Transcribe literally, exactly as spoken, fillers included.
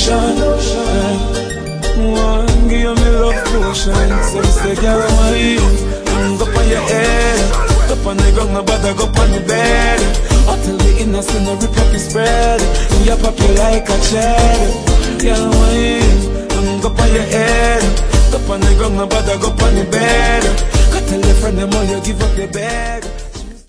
lotion. One, give me love potion. So me say, girl, wine, and go on your head. Go on the ground, no bother, go on the bed. Until the innocent, no rip up your spread. You pop you like a cherry. Girl, wine, and go on your head. Go on the ground, no bother, go on the bed. Go tell your friend them all you give up your bed.